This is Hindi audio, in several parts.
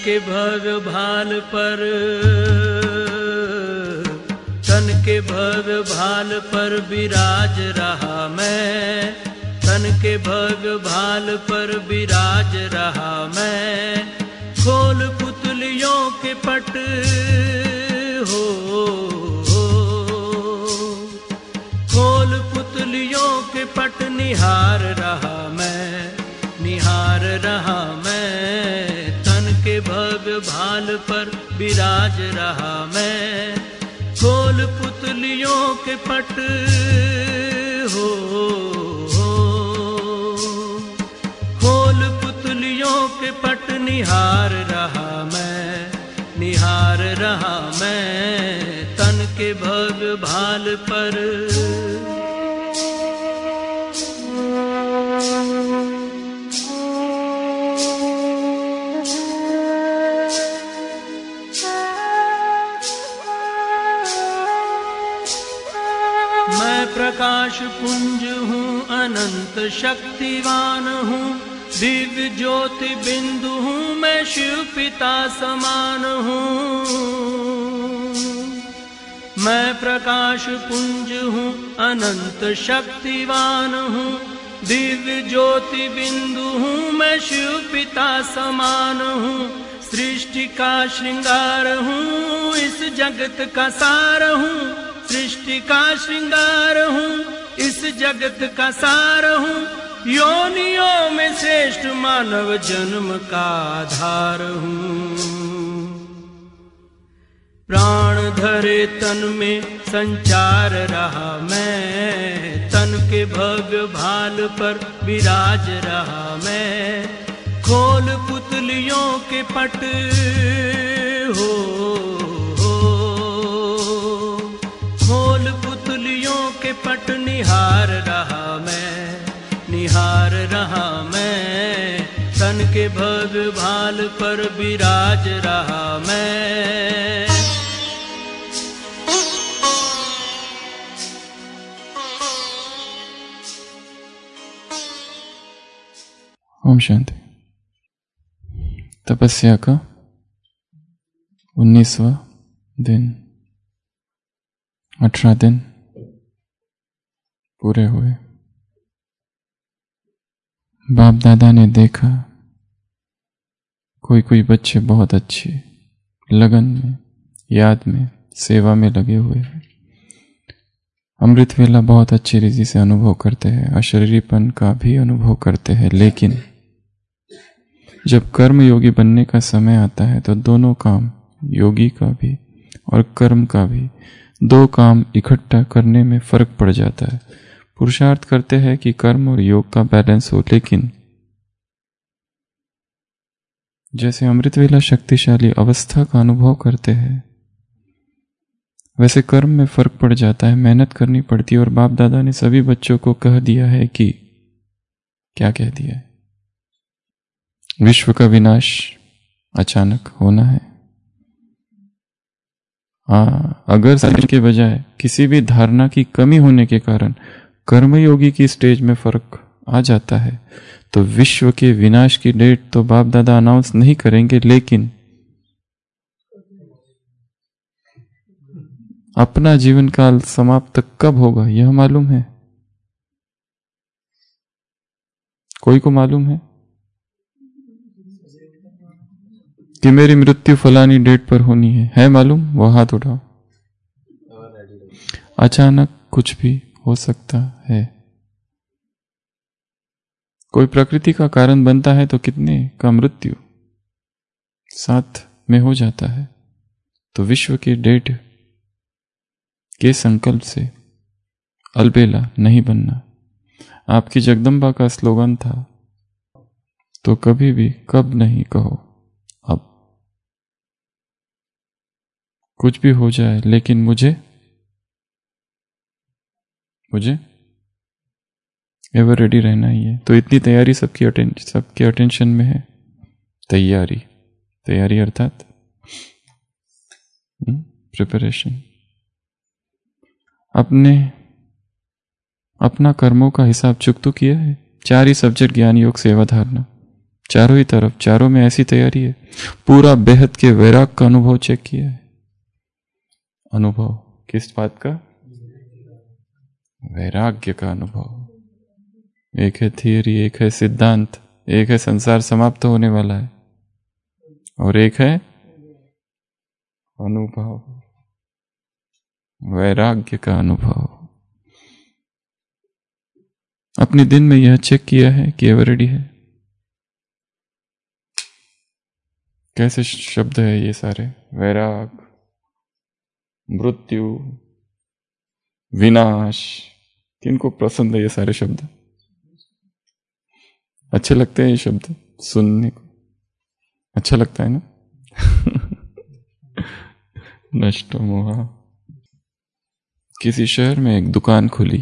के भव्य भाल पर, तन के भव्य भाल पर विराज रहा मैं, तन के भव्य भाल पर विराज रहा मैं। खोल पुतलियों के पट हो, खोल पुतलियों के पट निहार रहा मैं, निहार रहा मैं। तन के भव्य भाल पर विराज रहा मैं। खोल पुतलियों के पट हो, खोल पुतलियों के पट निहार रहा मैं, निहार रहा मैं। तन के भव्य भाल पर मैं प्रकाश पुंज हूँ, अनंत शक्तिवान हूँ, दिव्य ज्योति बिंदु हूँ, मैं शिव पिता समान हूँ। मैं प्रकाश पुंज हूँ, अनंत शक्तिवान हूँ, दिव्य ज्योति बिंदु हूँ, मैं शिव पिता समान हूँ। सृष्टि का श्रृंगार हूँ, इस जगत का सार हूँ, सृष्टि का श्रृंगार हूँ, इस जगत का सार हूँ। योनियों में श्रेष्ठ मानव जन्म का आधार हूँ। प्राण धरे तन में संचार रहा मैं, तन के भव्य भाल पर विराज रहा मैं। खोल पुतलियों के पट हो, खोल पुतलियों के पट निहार रहा मैं, निहार रहा मैं। तन के भव्य भाल पर विराज रहा मैं। ओम शांति। तपस्या का 19वां दिन, 18 दिन पूरे हुए। बाप दादा ने देखा कोई कोई बच्चे बहुत अच्छे लगन में, याद में, सेवा में लगे हुए हैं। अमृत वेला बहुत अच्छी रीति से अनुभव करते हैं, अशरीरीपन का भी अनुभव करते हैं। लेकिन जब कर्म योगी बनने का समय आता है तो दोनों काम, योगी का भी और कर्म का भी, दो काम इकट्ठा करने में फर्क पड़ जाता है। पुरुषार्थ करते हैं कि कर्म और योग का बैलेंस हो, लेकिन जैसे अमृतवेला शक्तिशाली अवस्था का अनुभव करते हैं वैसे कर्म में फर्क पड़ जाता है, मेहनत करनी पड़ती है। और बाप दादा ने सभी बच्चों को कह दिया है कि क्या कह दिया है? विश्व का विनाश अचानक होना है। अगर समझ के बजाय किसी भी धारणा की कमी होने के कारण कर्मयोगी की स्टेज में फर्क आ जाता है तो विश्व के विनाश की डेट तो बाप दादा अनाउंस नहीं करेंगे, लेकिन अपना जीवन काल समाप्त कब होगा यह मालूम है? कोई को मालूम है कि मेरी मृत्यु फलानी डेट पर होनी है मालूम? वो हाथ उठाओ। अचानक कुछ भी हो सकता है। कोई प्रकृति का कारण बनता है तो कितने का मृत्यु साथ में हो जाता है। तो विश्व की डेट के संकल्प से अलबेला नहीं बनना। आपकी जगदम्बा का स्लोगन था, तो कभी भी कब नहीं कहो अब। कुछ भी हो जाए लेकिन मुझे एवर रेडी रहना ही है। तो इतनी तैयारी सबके अटेंशन में है। तैयारी अर्थात प्रिपरेशन। अपना कर्मों का हिसाब चुक तो किया है। 4 ही सब्जेक्ट, ज्ञान, योग, सेवा, धारणा। चारों ही तरफ, चारों में ऐसी तैयारी है। पूरा बेहद के वैराग का अनुभव चेक किया है। अनुभव किस बात का? वैराग्य का अनुभव। एक है थियरी, एक है सिद्धांत, एक है संसार समाप्त होने वाला है, और एक है अनुभव, वैराग्य का अनुभव। अपने दिन में यह चेक किया है कि एवर रेडी है? कैसे शब्द है ये सारे? वैराग, मृत्यु, विनाश। किनको पसंद है ये सारे शब्द? अच्छे लगते हैं ये शब्द सुनने को? अच्छा लगता है ना? नष्ट मोहा। किसी शहर में एक दुकान खुली।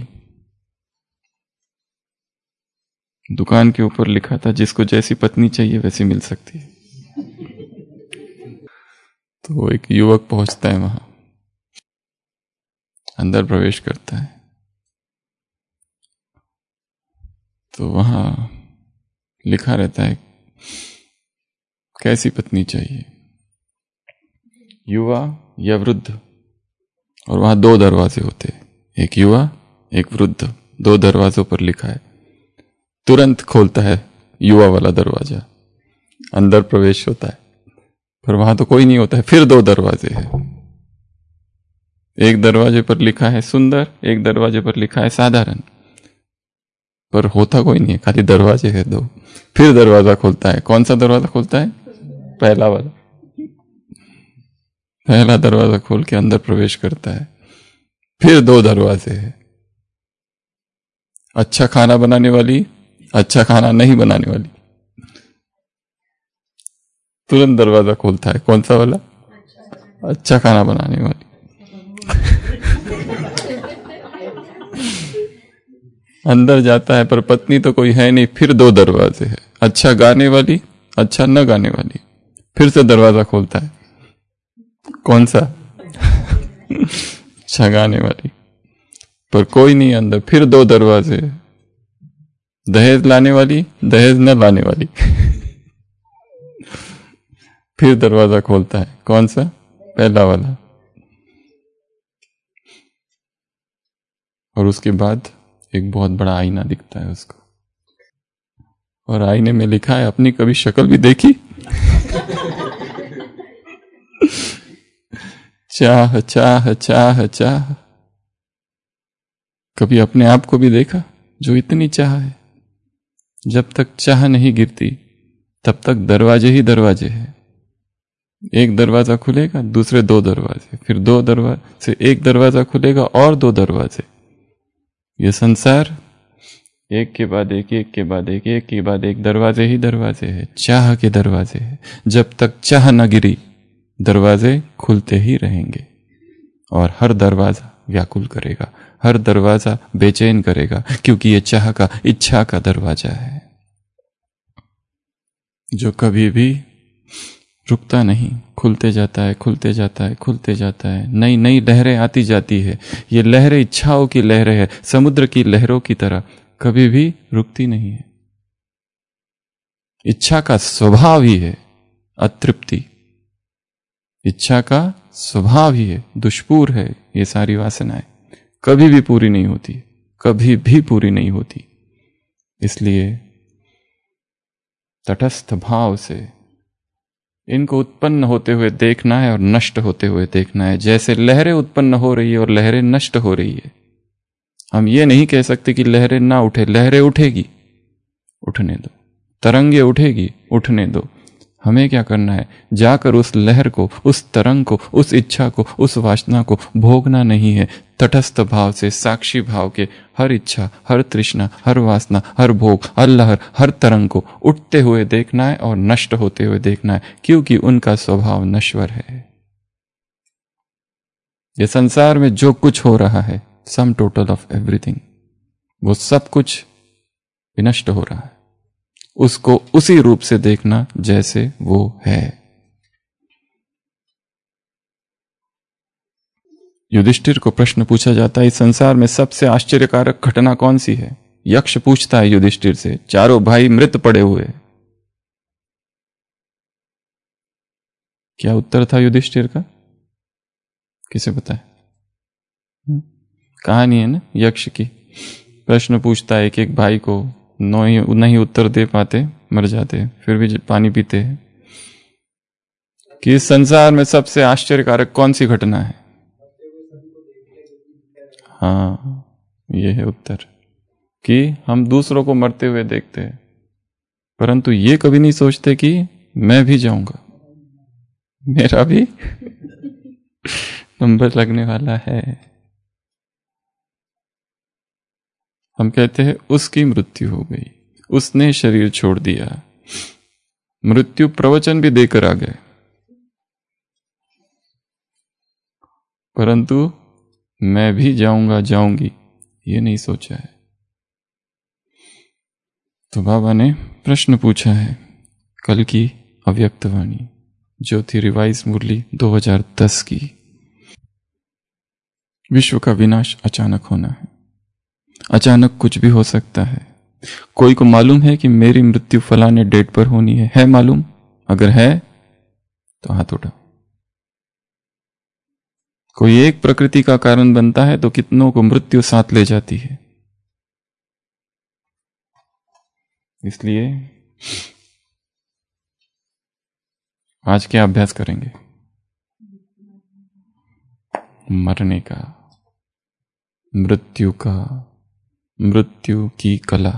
दुकान के ऊपर लिखा था जिसको जैसी पत्नी चाहिए वैसी मिल सकती है। तो एक युवक पहुंचता है वहां, अंदर प्रवेश करता है, तो वहां लिखा रहता है कैसी पत्नी चाहिए, युवा या वृद्ध। और वहां दो दरवाजे होते हैं, एक युवा एक वृद्ध, दो दरवाजों पर लिखा है। तुरंत खोलता है युवा वाला दरवाजा, अंदर प्रवेश होता है, पर वहां तो कोई नहीं होता है। फिर दो दरवाजे हैं, एक दरवाजे पर लिखा है सुंदर, एक दरवाजे पर लिखा है साधारण, पर होता कोई नहीं है, खाली दरवाजे है दो। फिर दरवाजा खोलता है। कौन सा दरवाजा खोलता है? पहला वाला। पहला दरवाजा खोल के अंदर प्रवेश करता है। फिर दो दरवाजे हैं, अच्छा खाना बनाने वाली, अच्छा खाना नहीं बनाने वाली। तुरंत दरवाजा खोलता है। कौन सा वाला? अच्छा खाना बनाने वाली। अंदर जाता है पर पत्नी तो कोई है नहीं। फिर दो दरवाजे हैं, अच्छा गाने वाली, अच्छा न गाने वाली। फिर से दरवाजा खोलता है। कौन सा? अच्छा गाने वाली, पर कोई नहीं अंदर। फिर दो दरवाजे, दहेज लाने वाली, दहेज न लाने वाली। फिर दरवाजा खोलता है। कौन सा? पहला वाला। और उसके बाद एक बहुत बड़ा आईना दिखता है उसको, और आईने में लिखा है अपनी कभी शक्ल भी देखी? चाह चाह चाह चाह। कभी अपने आप को भी देखा जो इतनी चाह है? जब तक चाह नहीं गिरती तब तक दरवाजे ही दरवाजे हैं। एक दरवाजा खुलेगा, दूसरे दो दरवाजे, फिर दो दरवाजे से एक दरवाजा खुलेगा और दो दरवाजे। ये संसार एक के बाद एक, एक के बाद एक, एक के बाद एक दरवाजे ही दरवाजे हैं, चाह के दरवाजे हैं। जब तक चाह न गिरी दरवाजे खुलते ही रहेंगे, और हर दरवाजा व्याकुल करेगा, हर दरवाजा बेचैन करेगा, क्योंकि ये चाह का, इच्छा का दरवाजा है जो कभी भी रुकता नहीं, खुलते जाता है, खुलते जाता है, खुलते जाता है। नई नई लहरें आती जाती है। ये लहरें इच्छाओं की लहरें है, समुद्र की लहरों की तरह, कभी भी रुकती नहीं है। इच्छा का स्वभाव ही है अतृप्ति, इच्छा का स्वभाव ही है, दुष्पूर है। ये सारी वासनाएं कभी भी पूरी नहीं होती, कभी भी पूरी नहीं होती। इसलिए तटस्थ भाव से इनको उत्पन्न होते हुए देखना है और नष्ट होते हुए देखना है। जैसे लहरें उत्पन्न हो रही है और लहरें नष्ट हो रही है। हम ये नहीं कह सकते कि लहरें ना उठे, लहरें उठेगी, उठने दो। तरंगे उठेगी, उठने दो। हमें क्या करना है? जाकर उस लहर को, उस तरंग को, उस इच्छा को, उस वासना को भोगना नहीं है। तटस्थ भाव से, साक्षी भाव के हर इच्छा, हर तृष्णा, हर वासना, हर भोग, हर लहर, हर तरंग को उठते हुए देखना है और नष्ट होते हुए देखना है, क्योंकि उनका स्वभाव नश्वर है। ये संसार में जो कुछ हो रहा है, सम टोटल ऑफ एवरीथिंग, वो सब कुछ विनष्ट हो रहा है। उसको उसी रूप से देखना जैसे वो है। युधिष्ठिर को प्रश्न पूछा जाता है, इस संसार में सबसे आश्चर्यकारक घटना कौन सी है? यक्ष पूछता है युधिष्ठिर से। चारों भाई मृत पड़े हुए, क्या उत्तर था युधिष्ठिर का? किसे पता है? कहानी है ना यक्ष की। प्रश्न पूछता है एक एक भाई को, नहीं उत्तर दे पाते, मर जाते, फिर भी पानी पीते हैं कि इस संसार में सबसे आश्चर्यकारक कौन सी घटना है? हाँ, ये है उत्तर कि हम दूसरों को मरते हुए देखते हैं, परंतु ये कभी नहीं सोचते कि मैं भी जाऊंगा, मेरा भी नंबर लगने वाला है। हम कहते हैं उसकी मृत्यु हो गई, उसने शरीर छोड़ दिया, मृत्यु प्रवचन भी देकर आ गए, परंतु मैं भी जाऊंगा जाऊंगी ये नहीं सोचा है। तो बाबा ने प्रश्न पूछा है, कल की अव्यक्तवाणी जो थी रिवाइज मुरली 2010 की, विश्व का विनाश अचानक होना है, अचानक कुछ भी हो सकता है। कोई को मालूम है कि मेरी मृत्यु फलाने डेट पर होनी है मालूम? अगर है तो हाथ उठाओ। कोई एक प्रकृति का कारण बनता है तो कितनों को मृत्यु साथ ले जाती है। इसलिए आज क्या अभ्यास करेंगे? मरने का, मृत्यु का, मृत्यु की कला।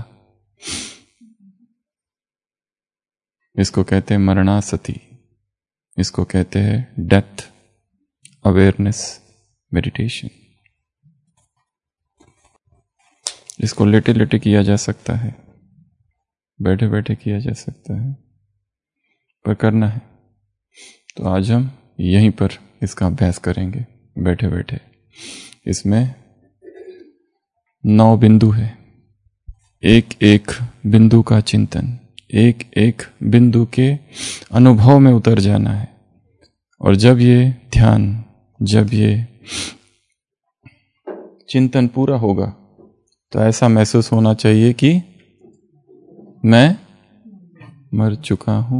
इसको कहते हैं मरणासति, इसको कहते हैं डेथ अवेयरनेस मेडिटेशन। इसको लेटे लेटे किया जा सकता है, बैठे बैठे किया जा सकता है, पर करना है तो आज हम यहीं पर इसका अभ्यास करेंगे बैठे बैठे। इसमें 9 बिंदु है, एक एक बिंदु का चिंतन, एक एक बिंदु के अनुभव में उतर जाना है। और जब ये ध्यान, जब ये चिंतन पूरा होगा तो ऐसा महसूस होना चाहिए कि मैं मर चुका हूं।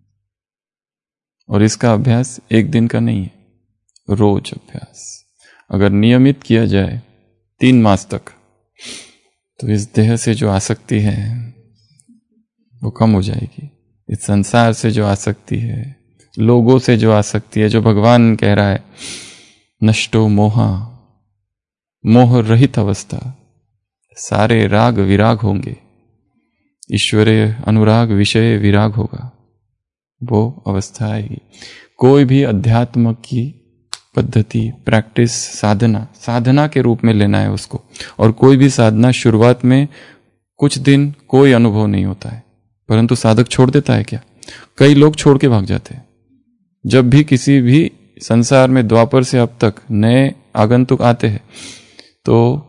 और इसका अभ्यास एक दिन का नहीं है, रोज अभ्यास अगर नियमित किया जाए 3 मास तक, तो इस देह से जो आसक्ति है वो कम हो जाएगी। इस संसार से जो आसक्ति है, लोगों से जो आसक्ति है, जो भगवान कह रहा है नष्टो मोहा, मोह रहित अवस्था, सारे राग विराग होंगे, ईश्वरीय अनुराग विषय विराग होगा, वो अवस्था आएगी। कोई भी अध्यात्म की पद्धति, प्रैक्टिस, साधना के रूप में लेना है उसको। और कोई भी साधना शुरुआत में कुछ दिन कोई अनुभव नहीं होता है, परंतु साधक छोड़ देता है क्या? कई लोग छोड़ के भाग जाते हैं। जब भी किसी भी संसार में द्वापर से अब तक नए आगंतुक आते हैं, तो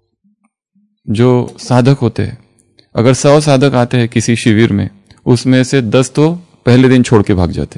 जो साधक होते हैं, अगर 100 साधक आते हैं किसी शिविर में, उसमें से 10 तो पहले दिन छोड़ के भाग जाते,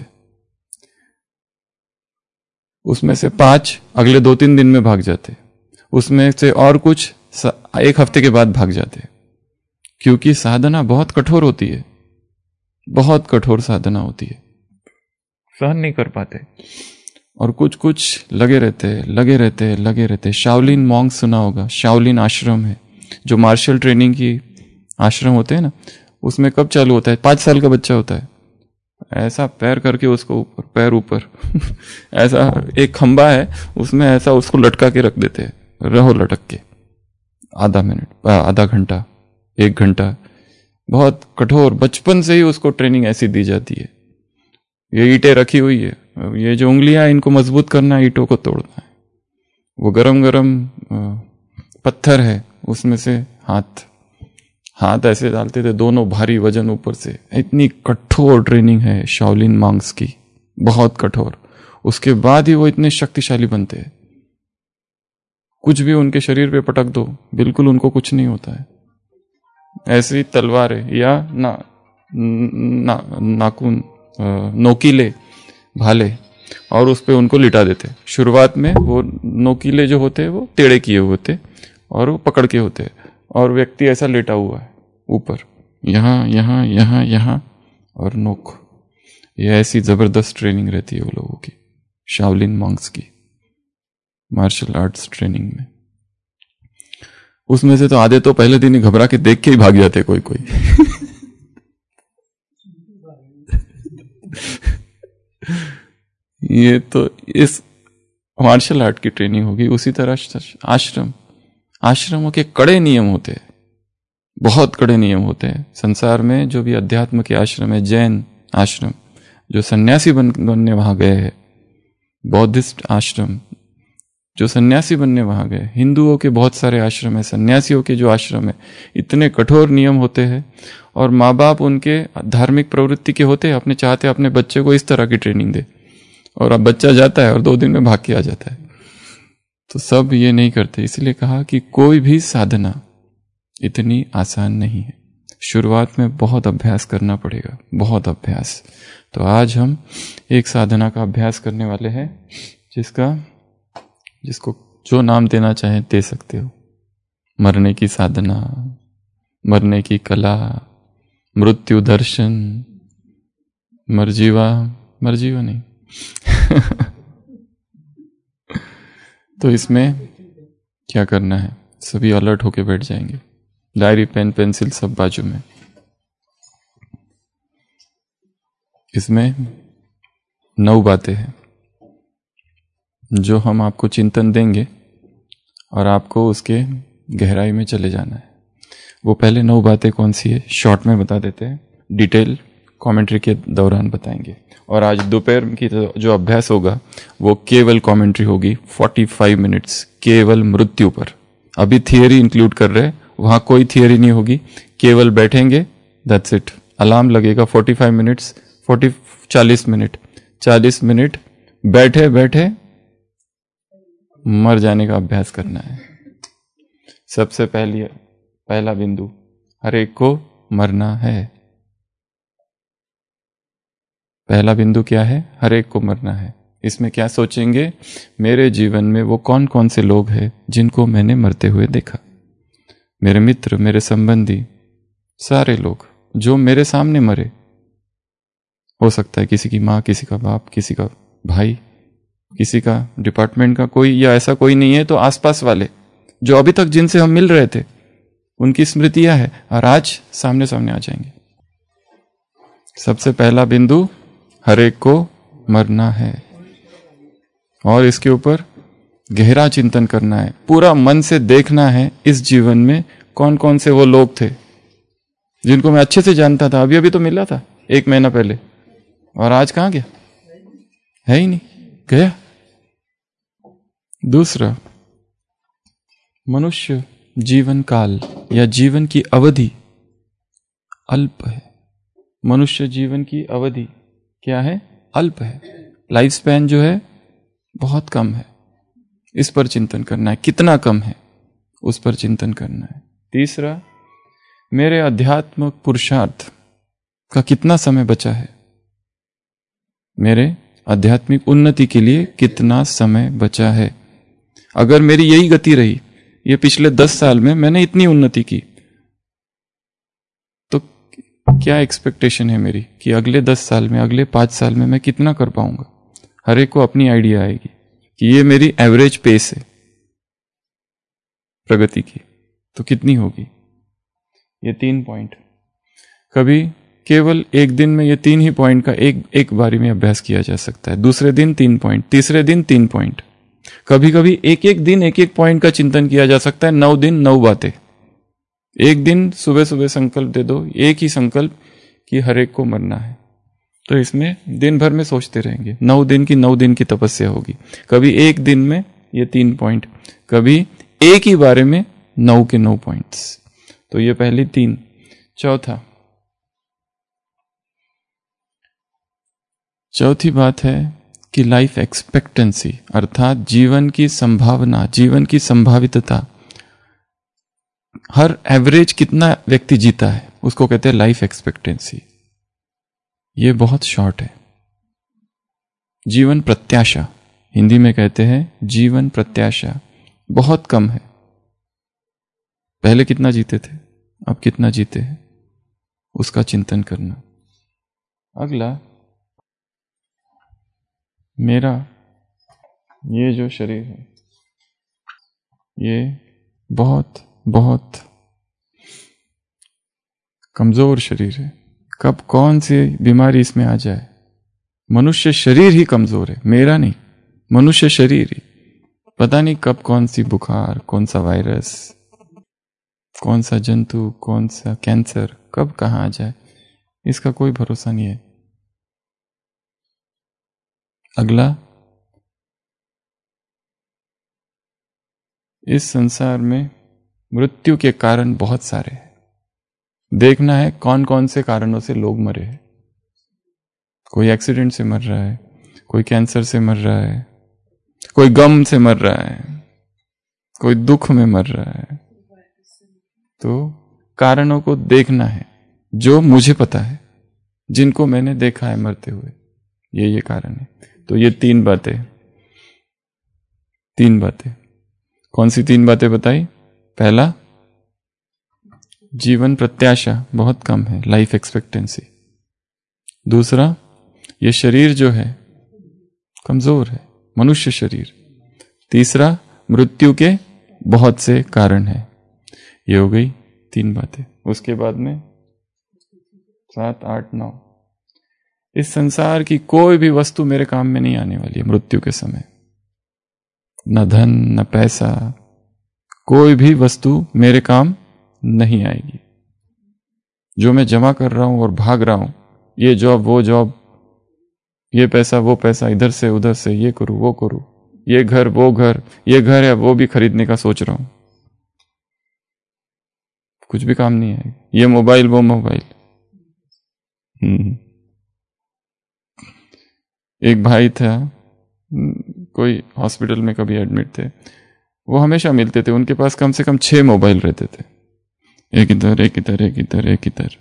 उसमें से 5 अगले 2-3 दिन में भाग जाते, उसमें से और कुछ 1 हफ्ते के बाद भाग जाते, क्योंकि साधना बहुत कठोर होती है, बहुत कठोर साधना होती है, सहन नहीं कर पाते। और कुछ कुछ लगे रहते। शाओलिन मॉन्क सुना होगा, शाओलिन आश्रम है जो मार्शल ट्रेनिंग की आश्रम होते हैं ना, उसमें कब चालू होता है? 5 साल का बच्चा होता है, ऐसा पैर करके उसको ऊपर, पैर ऊपर ऐसा एक खंबा है, उसमें ऐसा उसको लटका के रख देते हैं, रहो लटक के, आधा मिनट, आधा घंटा, 1 घंटा, बहुत कठोर। बचपन से ही उसको ट्रेनिंग ऐसी दी जाती है। ये ईंटें रखी हुई है, ये जो उंगलियां इनको मजबूत करना है, ईंटों को तोड़ना है। वो गरम गरम पत्थर है, उसमें से हाथ ऐसे डालते थे, दोनों भारी वजन ऊपर से। इतनी कठोर ट्रेनिंग है शाओलिन मॉन्क्स की, बहुत कठोर। उसके बाद ही वो इतने शक्तिशाली बनते हैं। कुछ भी उनके शरीर पे पटक दो, बिल्कुल उनको कुछ नहीं होता है। ऐसी तलवारें या नाखून, नोकीले भाले, और उस पे उनको लिटा देते। शुरुआत में वो नोकीले जो होते हैं वो टेढ़े किए हुए होते और वो पकड़ के होते हैं, और व्यक्ति ऐसा लेटा हुआ है ऊपर, यहाँ और नोक ये ऐसी जबरदस्त ट्रेनिंग रहती है वो लोगों की, शाओलिन मॉन्क्स की मार्शल आर्ट्स ट्रेनिंग में। उसमें से तो आधे तो पहले दिन ही घबरा के देख के ही भाग जाते कोई कोई। ये तो इस मार्शल आर्ट की ट्रेनिंग होगी। उसी तरह आश्रमों के कड़े नियम होते हैं, बहुत कड़े नियम होते हैं। संसार में जो भी अध्यात्म के आश्रम है, जैन आश्रम जो सन्यासी बनने वहां गए हैं, बौद्धिस्ट आश्रम जो सन्यासी बनने वहां गए, हिंदुओं के बहुत सारे आश्रम है, सन्यासियों के जो आश्रम है, इतने कठोर नियम होते हैं। और माँ बाप उनके धार्मिक प्रवृत्ति के होते हैं, अपने चाहते अपने बच्चे को इस तरह की ट्रेनिंग दे, और अब बच्चा जाता है और 2 दिन में भाग के आ जाता है। तो सब ये नहीं करते। इसलिए कहा कि कोई भी साधना इतनी आसान नहीं है, शुरुआत में बहुत अभ्यास करना पड़ेगा, बहुत अभ्यास। तो आज हम एक साधना का अभ्यास करने वाले हैं, जिसको जो नाम देना चाहें दे सकते हो। मरने की साधना, मरने की कला, मृत्यु दर्शन, मरजीवा नहीं। तो इसमें क्या करना है, सभी अलर्ट होके बैठ जाएंगे, डायरी पेन पेंसिल सब बाजू में। इसमें 9 बातें हैं जो हम आपको चिंतन देंगे और आपको उसके गहराई में चले जाना है। वो पहले 9 बातें कौन सी है शॉर्ट में बता देते हैं, डिटेल कमेंट्री के दौरान बताएंगे। और आज दोपहर की जो अभ्यास होगा वो केवल कमेंट्री होगी, 45 मिनट्स केवल मृत्यु पर। अभी थियरी इंक्लूड कर रहे हैं, वहां कोई थियरी नहीं होगी, केवल बैठेंगे, दैट्स इट। अलार्म लगेगा 45 मिनट्स, 40 मिनट बैठे बैठे मर जाने का अभ्यास करना है। सबसे पहला बिंदु, हर एक को मरना है। पहला बिंदु क्या है, हर एक को मरना है। इसमें क्या सोचेंगे, मेरे जीवन में वो कौन कौन से लोग हैं जिनको मैंने मरते हुए देखा, मेरे मित्र, मेरे संबंधी, सारे लोग जो मेरे सामने मरे। हो सकता है किसी की माँ, किसी का बाप, किसी का भाई, किसी का डिपार्टमेंट का कोई, या ऐसा कोई नहीं है तो आसपास वाले जो अभी तक जिनसे हम मिल रहे थे, उनकी स्मृतियां हैं और आज सामने सामने आ जाएंगे। सबसे पहला बिंदु, हर एक को मरना है। और इसके ऊपर गहरा चिंतन करना है, पूरा मन से देखना है इस जीवन में कौन कौन से वो लोग थे जिनको मैं अच्छे से जानता था, अभी अभी तो मिला था 1 महीना पहले, और आज कहां गया, है ही नहीं, गया। दूसरा, मनुष्य जीवन काल या जीवन की अवधि अल्प है। मनुष्य जीवन की अवधि क्या है, अल्प है। लाइफ स्पैन जो है बहुत कम है, इस पर चिंतन करना है, कितना कम है उस पर चिंतन करना है। तीसरा, मेरे अध्यात्म पुरुषार्थ का कितना समय बचा है, मेरे आध्यात्मिक उन्नति के लिए कितना समय बचा है। अगर मेरी यही गति रही, ये पिछले 10 साल में मैंने इतनी उन्नति की, तो क्या एक्सपेक्टेशन है मेरी कि अगले 10 साल में, अगले 5 साल में मैं कितना कर पाऊंगा। हर एक को अपनी आइडिया आएगी कि ये मेरी एवरेज पेस है प्रगति की, तो कितनी होगी। ये 3 पॉइंट, कभी केवल एक दिन में ये 3 ही पॉइंट का एक बारी में अभ्यास किया जा सकता है। दूसरे दिन 3 पॉइंट, तीसरे दिन 3 पॉइंट, कभी कभी एक दिन एक पॉइंट का चिंतन किया जा सकता है। 9 दिन 9 बातें। एक दिन सुबह सुबह संकल्प दे दो, एक ही संकल्प कि हर एक को मरना है, तो इसमें दिन भर में सोचते रहेंगे। 9 दिन की 9 दिन की तपस्या होगी। कभी एक दिन में ये 3 पॉइंट, कभी एक ही बारे में 9 के 9 पॉइंट्स। तो ये पहली 3। चौथी बात है कि लाइफ एक्सपेक्टेंसी, अर्थात जीवन की संभावना, जीवन की संभावितता। हर एवरेज कितना व्यक्ति जीता है उसको कहते हैं लाइफ एक्सपेक्टेंसी। ये बहुत शॉर्ट है। जीवन प्रत्याशा, हिंदी में कहते हैं जीवन प्रत्याशा, बहुत कम है। पहले कितना जीते थे, अब कितना जीते हैं, उसका चिंतन करना। अगला, मेरा ये जो शरीर है ये बहुत बहुत कमजोर शरीर है। कब कौन सी बीमारी इसमें आ जाए, मनुष्य शरीर ही कमजोर है, मेरा नहीं, मनुष्य शरीर ही। पता नहीं कब कौन सी बुखार, कौन सा वायरस, कौन सा जंतु, कौन सा कैंसर कब कहाँ आ जाए, इसका कोई भरोसा नहीं है। अगला, इस संसार में मृत्यु के कारण बहुत सारे हैं। देखना है कौन कौन से कारणों से लोग मरे हैं। कोई एक्सीडेंट से मर रहा है, कोई कैंसर से मर रहा है, कोई गम से मर रहा है, कोई दुख में मर रहा है। तो कारणों को देखना है जो मुझे पता है, जिनको मैंने देखा है मरते हुए, ये कारण है। तो ये तीन बातें कौन सी तीन बातें बताई? पहला, जीवन प्रत्याशा बहुत कम है, लाइफ एक्सपेक्टेंसी। दूसरा, ये शरीर जो है कमजोर है, मनुष्य शरीर। तीसरा, मृत्यु के बहुत से कारण है। ये हो गई तीन बातें। उसके बाद में 7, 8, 9, इस संसार की कोई भी वस्तु मेरे काम में नहीं आने वाली है मृत्यु के समय। न धन, न पैसा, कोई भी वस्तु मेरे काम नहीं आएगी। जो मैं जमा कर रहा हूं और भाग रहा हूं, ये जॉब वो जॉब, ये पैसा वो पैसा, इधर से उधर से, ये करूं वो करूं, ये घर वो घर, ये घर है वो भी खरीदने का सोच रहा हूं, कुछ भी काम नहीं आएगा। ये मोबाइल वो मोबाइल। एक भाई था, कोई हॉस्पिटल में कभी एडमिट थे, वो हमेशा मिलते थे, उनके पास कम से कम 6 मोबाइल रहते थे, एक इधर एक इधर एक इधर एक इधर।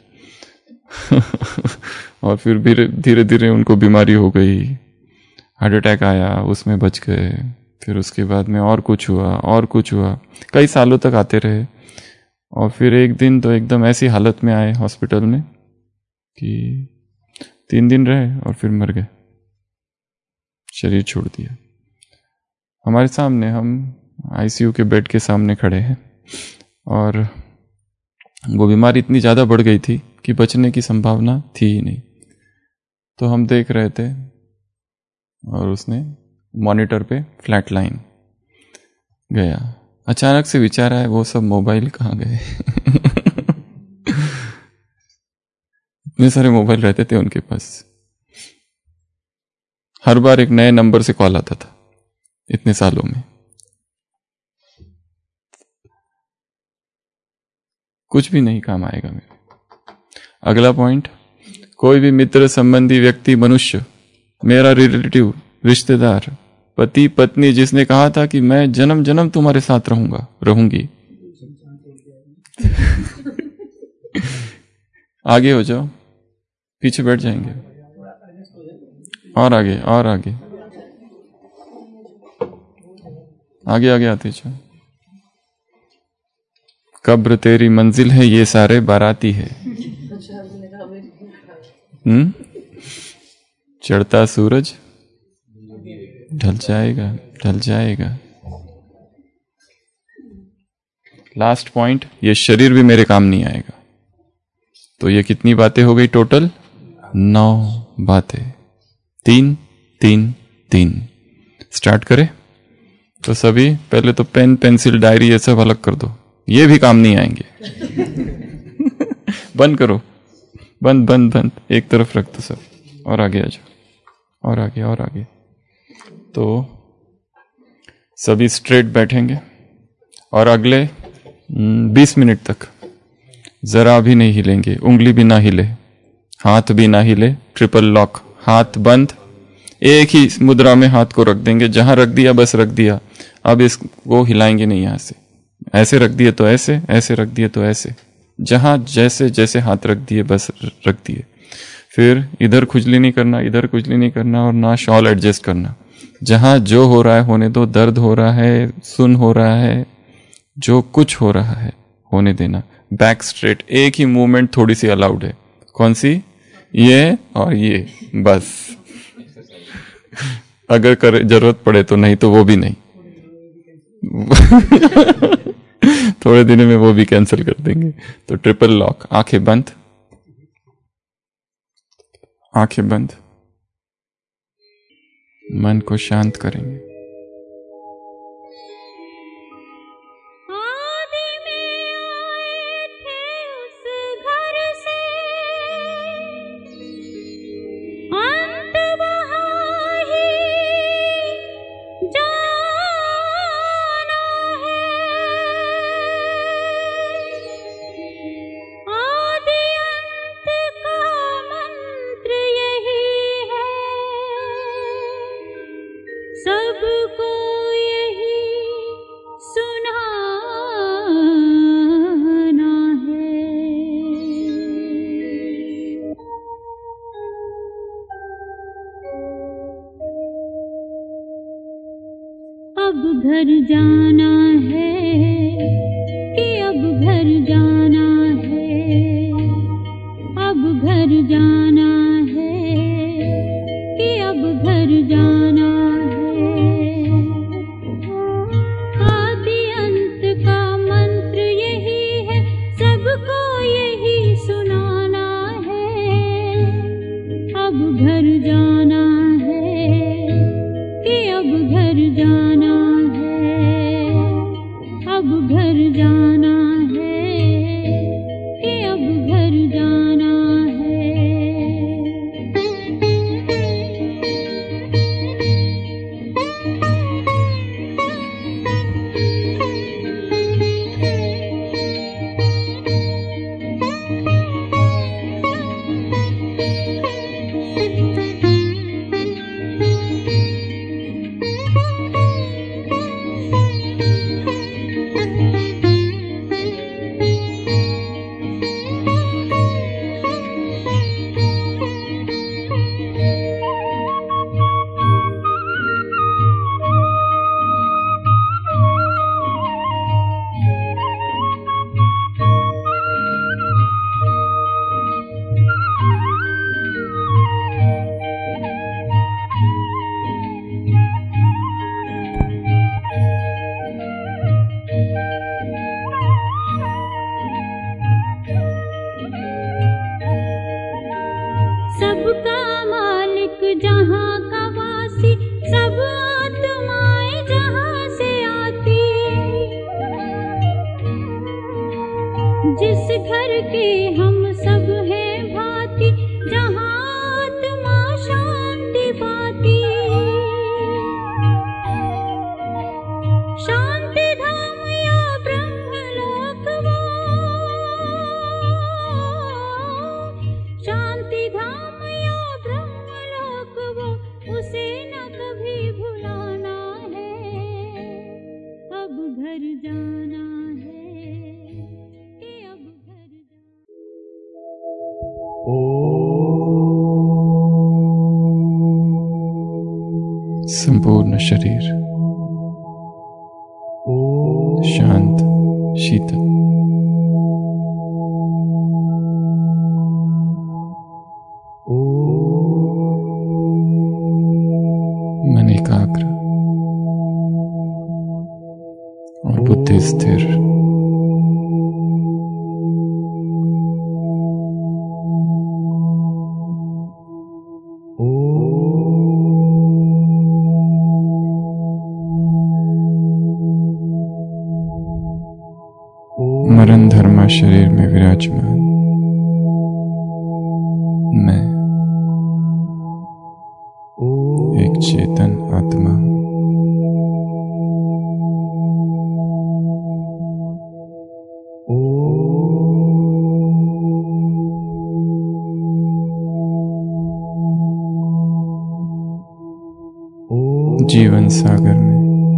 और फिर धीरे धीरे उनको बीमारी हो गई, हार्ट अटैक आया, उसमें बच गए। फिर उसके बाद में और कुछ हुआ, कई सालों तक आते रहे। और फिर एक दिन तो एकदम ऐसी हालत में आए हॉस्पिटल में कि 3 दिन रहे और फिर मर गए, शरीर छोड़ दिया। हमारे सामने, हम आईसीयू के बेड के सामने खड़े हैं और वो बीमारी इतनी ज़्यादा बढ़ गई थी कि बचने की संभावना थी ही नहीं। तो हम देख रहे थे और उसने मॉनिटर पे फ्लैट लाइन गया। अचानक से विचार आया, वो सब मोबाइल कहाँ गए? इतने सारे मोबाइल रहते थे उनके पास, हर बार एक नए नंबर से कॉल आता था इतने सालों में। कुछ भी नहीं काम आएगा मेरे। अगला पॉइंट, कोई भी मित्र, संबंधी, व्यक्ति, मनुष्य, मेरा रिलेटिव, रिश्तेदार, पति, पत्नी, जिसने कहा था कि मैं जन्म जन्म तुम्हारे साथ रहूंगी, आगे हो जाओ, पीछे बैठ जाएंगे, और आगे और आगे आगे आगे आते जाओ। कब्र तेरी मंजिल है, ये सारे बाराती है। चढ़ता सूरज ढल जाएगा। लास्ट पॉइंट, ये शरीर भी मेरे काम नहीं आएगा। तो ये कितनी बातें हो गई टोटल? 9 बातें। 3 स्टार्ट करें? तो सभी पहले तो पेन, पेंसिल, डायरी ये सब अलग कर दो, ये भी काम नहीं आएंगे। बंद करो, बंद, एक तरफ रख दो सब, और आगे आ जाओ, और आगे। तो सभी स्ट्रेट बैठेंगे और अगले 20 मिनट तक जरा भी नहीं हिलेंगे, उंगली भी ना हिले, हाथ भी ना हिले। ट्रिपल लॉक, हाथ बंद, एक ही मुद्रा में हाथ को रख देंगे, जहां रख दिया बस रख दिया। अब इसको हिलाएंगे नहीं, यहां से ऐसे रख दिए तो ऐसे रख दिए तो ऐसे, जहां जैसे जैसे हाथ रख दिए बस रख दिए। फिर इधर खुजली नहीं करना, इधर खुजली नहीं करना, और ना शॉल एडजस्ट करना। जहां जो हो रहा है होने दो, दर्द हो रहा है, सुन हो रहा है, जो कुछ हो रहा है होने देना। बैक स्ट्रेट, एक ही मूवमेंट थोड़ी सी अलाउड है। कौन सी? ये और ये, बस। अगर जरूरत पड़े तो, नहीं तो वो भी नहीं। थोड़े दिनों में वो भी कैंसिल कर देंगे। तो ट्रिपल लॉक, आंखें बंद, आंखें बंद, मन को शांत करेंगे। अब घर जाना है कि अब घर जाना है, अब घर जाना है कि अब घर जाना है। आदि अंत का मंत्र यही है, सबको यही सुनाना है। अब घर जाना है कि अब घर जाना है, अब घर जाना है कि अब घर जाना है। सबका मालिक जहाँ का वासी, सब आत्माएं जहाँ से आती। जिस घर के हम सब हैं भांति, जहाँ आत्मा शांति पाती। शांति धाम या ब्रह्मलोक वो, शांति धाम या ब्रह्मलोक वो, उसे न कभी भुलाना है। अब घर जाना है कि अब घर संपूर्ण शरीर शांत, शीतल, मन एकाग्र और बुद्धि स्थिर। मरण धर्मा शरीर में विराजमान मैं एक चेतन आत्मा हूं। जीवन सागर में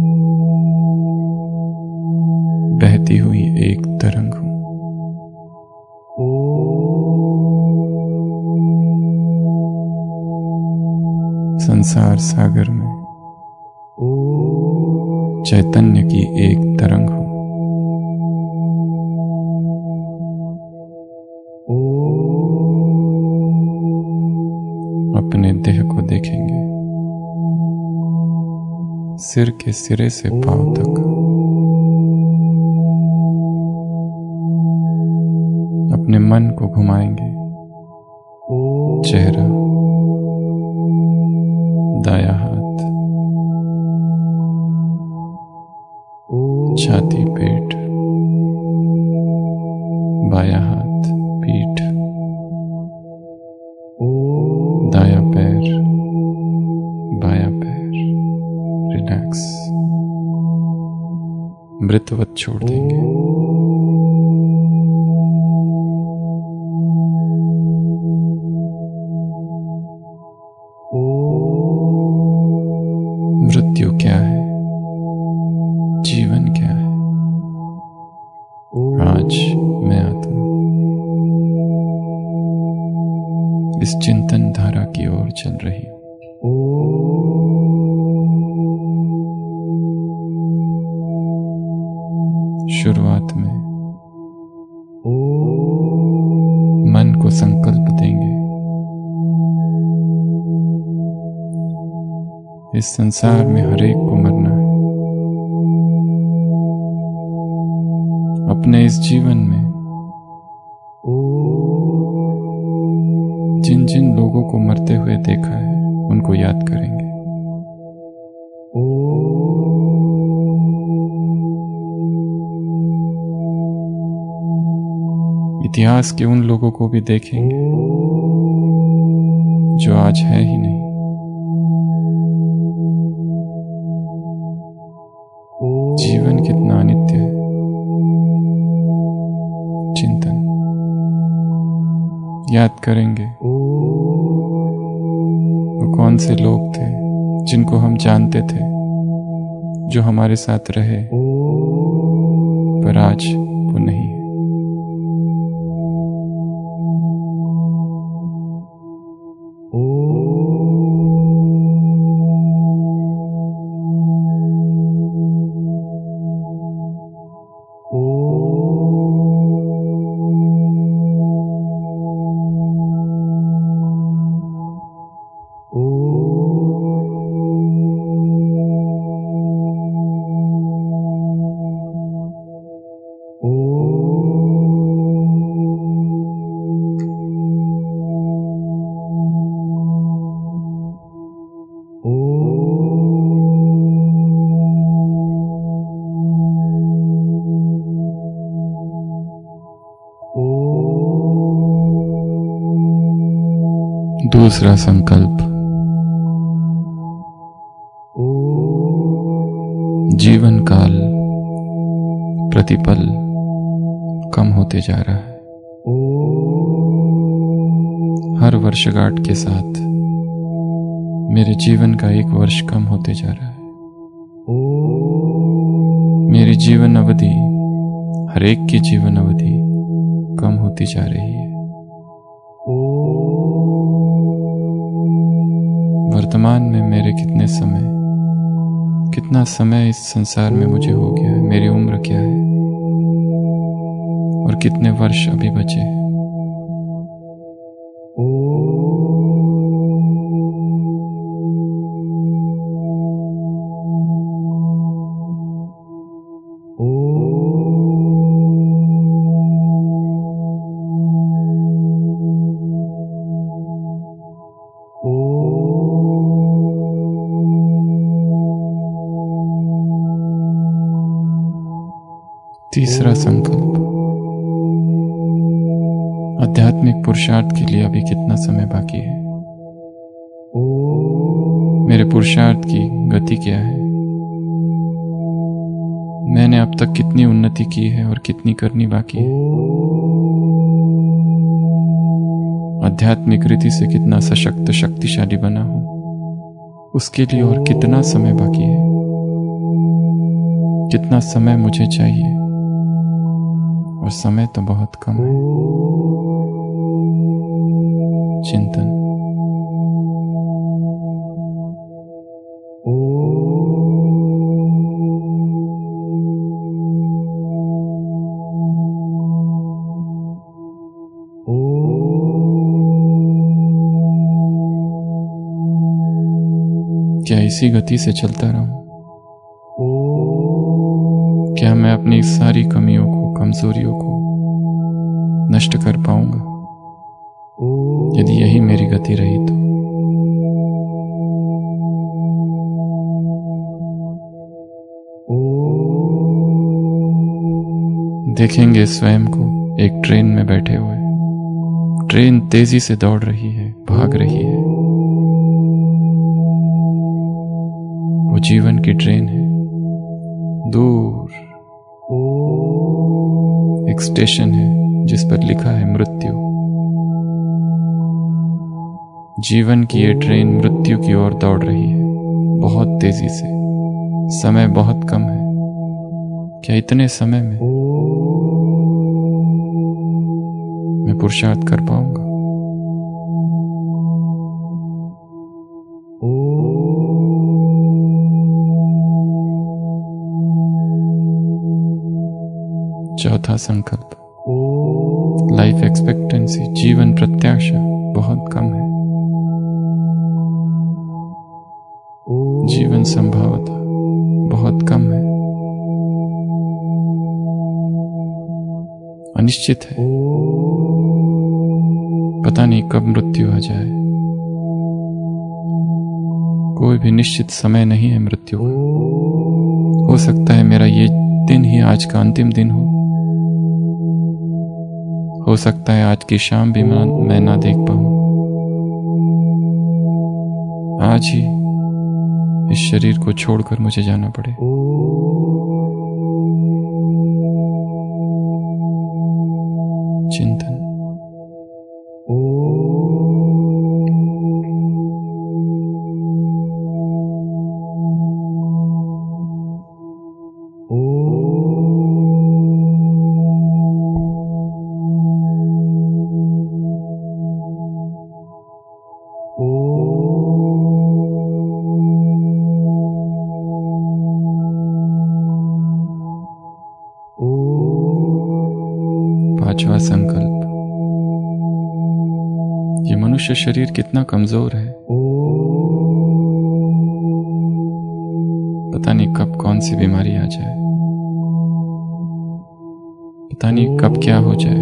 बहती हुई एक तरंग हूं। संसार सागर में चैतन्य की एक तरंग हूं। अपने देह को देखेंगे सिर के सिरे से पांव तक अपने मन को घुमाएंगे। चेहरा, दाया हाथ, छाती, पेट, बाया हाथ, पीठ, दाया पैर, बाया पैर, रिलैक्स, मृतवत छोड़ देंगे। मृत्यु क्या है? जीवन क्या है? आज मैं आत्मा इस चिंतन धारा की ओर चल रही हूं। शुरुआत में मन को संकल्प देंगे, इस संसार में हरेक को मरना है। अपने इस जीवन में जिन जिन लोगों को मरते हुए देखा है उनको याद करेंगे। इतिहास के उन लोगों को भी देखेंगे जो आज है ही नहीं। जीवन कितना अनित्य है। चिंतन याद करेंगे वो कौन से लोग थे जिनको हम जानते थे, जो हमारे साथ रहे पर आज वो नहीं है। दूसरा संकल्प, जीवन काल प्रतिपल कम होते जा रहा है। हर वर्षगांठ के साथ मेरे जीवन का एक वर्ष कम होते जा रहा है। मेरी जीवन अवधि, हर एक की जीवन अवधि कम होती जा रही है। वर्तमान में मेरे कितना समय इस संसार में मुझे हो गया है, मेरी उम्र क्या है और कितने वर्ष अभी बचे हैं। तीसरा संकल्प, आध्यात्मिक पुरुषार्थ के लिए अभी कितना समय बाकी है। मेरे पुरुषार्थ की गति क्या है, मैंने अब तक कितनी उन्नति की है और कितनी करनी बाकी है। आध्यात्मिक रीति से कितना सशक्त शक्तिशाली बना हूं, उसके लिए और कितना समय बाकी है। कितना समय मुझे चाहिए और समय तो बहुत कम है। चिंतन, क्या इसी गति से चलता रहूं? क्या मैं अपनी सारी कमियों को, कमजोरियों को नष्ट कर पाऊंगा? यदि यही मेरी गति रही तो देखेंगे स्वयं को एक ट्रेन में बैठे हुए। ट्रेन तेजी से दौड़ रही है, भाग रही है। वो जीवन की ट्रेन है। दूर एक स्टेशन है जिस पर लिखा है मृत्यु। जीवन की ये ट्रेन मृत्यु की ओर दौड़ रही है, बहुत तेजी से। समय बहुत कम है। क्या इतने समय में मैं पुरुषार्थ कर पाऊंगा? चौथा संकल्प, लाइफ एक्सपेक्टेंसी, जीवन प्रत्याशा बहुत कम है। जीवन संभावना बहुत कम है, अनिश्चित है। पता नहीं कब मृत्यु आ जाए। कोई भी निश्चित समय नहीं है मृत्यु का। हो सकता है मेरा ये दिन ही आज का अंतिम दिन हो सकता है आज की शाम भी मैं ना देख पाऊं। आज ही इस शरीर को छोड़कर मुझे जाना पड़े। चिंतन। पांचवा संकल्प, ये मनुष्य शरीर कितना कमजोर है। पता नहीं कब कौन सी बीमारी आ जाए, पता नहीं कब क्या हो जाए।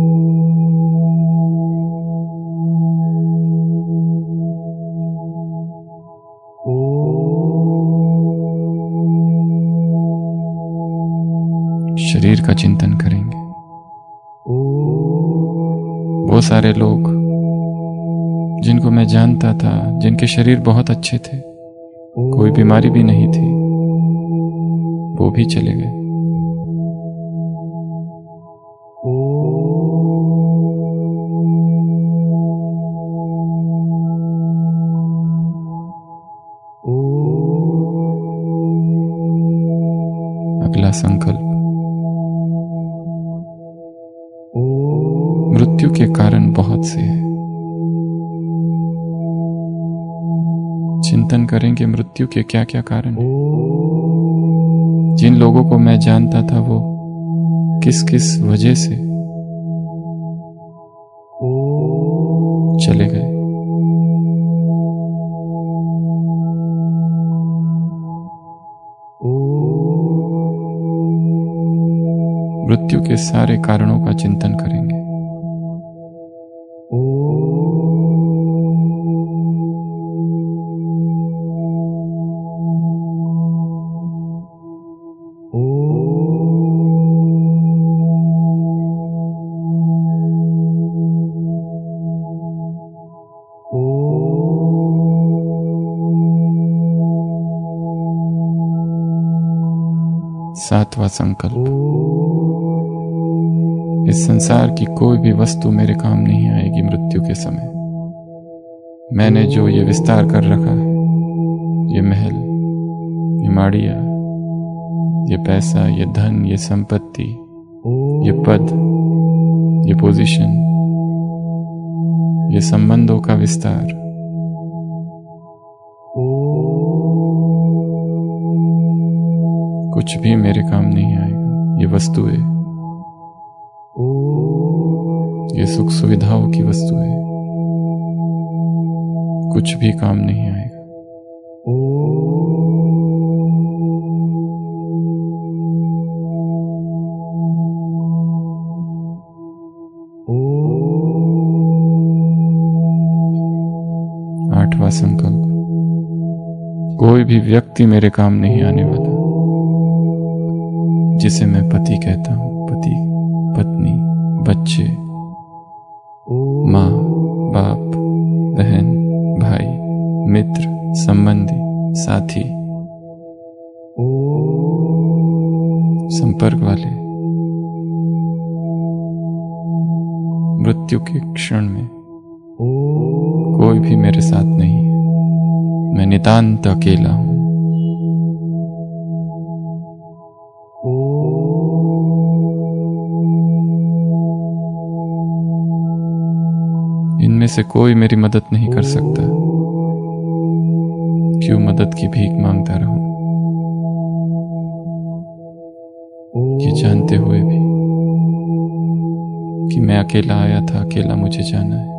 शरीर का चिंतन करेंगे। वो सारे लोग जिनको मैं जानता था, जिनके शरीर बहुत अच्छे थे, कोई बीमारी भी नहीं थी, वो भी चले गए। अगला संकल्प, मृत्यु के कारण बहुत से हैं। चिंतन करेंगे मृत्यु के क्या क्या कारण हैं। जिन लोगों को मैं जानता था वो किस किस वजह से चले गए। मृत्यु के सारे कारणों का चिंतन करेंगे। सातवां संकल्प, इस संसार की कोई भी वस्तु मेरे काम नहीं आएगी मृत्यु के समय। मैंने जो ये विस्तार कर रखा है, ये महल, ये माड़िया, ये पैसा, ये धन, ये संपत्ति, ये पद, ये पोजीशन, ये संबंधों का विस्तार, कुछ भी मेरे काम नहीं आएगा। ये वस्तुएं, ये सुख सुविधाओं की वस्तुएं, कुछ भी काम नहीं आएगा। संकल्प, कोई भी व्यक्ति मेरे काम नहीं आने वाला जिसे मैं पति कहता हूं। पति, पत्नी, बच्चे, माँ, बाप, बहन, भाई, मित्र, संबंधी, साथी, संपर्क वाले, मृत्यु के क्षण में कोई भी मेरे साथ नहीं है। मैं नितांत अकेला हूं। इनमें से कोई मेरी मदद नहीं कर सकता। क्यों मदद की भीख मांगता रहूं, ये जानते हुए भी कि मैं अकेला आया था, अकेला मुझे जाना है।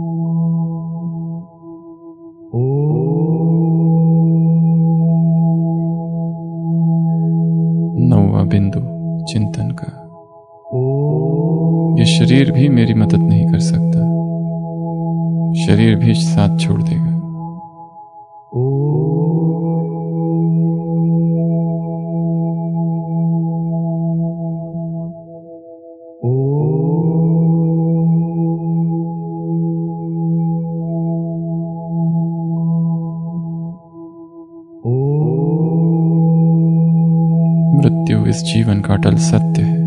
नौवां बिंदु चिंतन का, ये शरीर भी मेरी मदद नहीं कर सकता, शरीर भी साथ छोड़ देगा। मृत्यु इस जीवन का अटल सत्य है।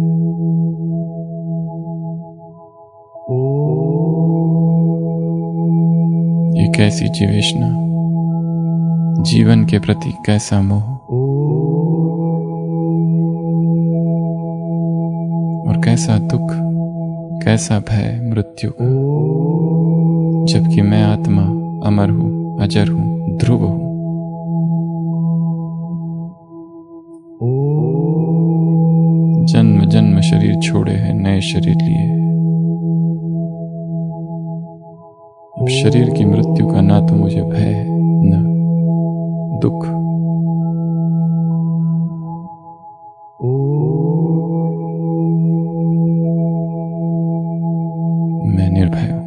ये कैसी जीवेशना, जीवन के प्रति कैसा मोह और कैसा दुख, कैसा भय मृत्यु का, जबकि मैं आत्मा अमर हूं, अजर हूं, ध्रुव हूं। जन्म जन्म शरीर छोड़े हैं, नए शरीर लिए। अब शरीर की मृत्यु का ना तो मुझे भय है, न दुख। मैं निर्भय हूं।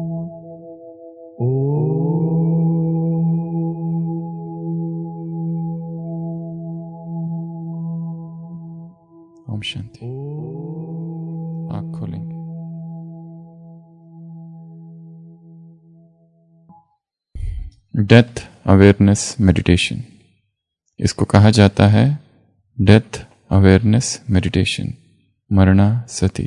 ओम शांति। आँख खोलेंगे। डेथ अवेयरनेस मेडिटेशन, इसको कहा जाता है डेथ अवेयरनेस मेडिटेशन, मरना सती।